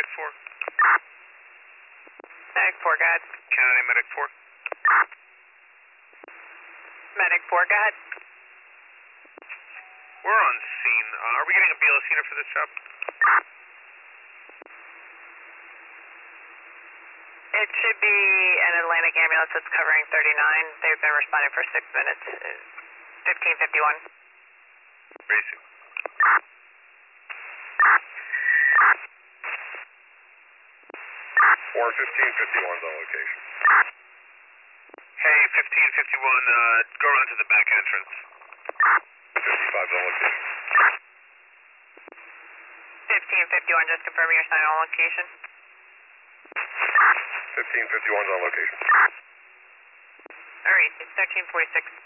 Medic 4. Medic 4, go ahead. Kennedy, Medic 4. Medic 4, go ahead. We're on scene. Are we getting a BLS unit for this job? It should be an Atlantic ambulance that's covering 39. They've been responding for 6 minutes. 1551. Basic. 1551's on location. Hey, 1551, go around to the back entrance. 55's on location. 1551, just confirming your sign on location. 1551's on location. Alright, it's 1346.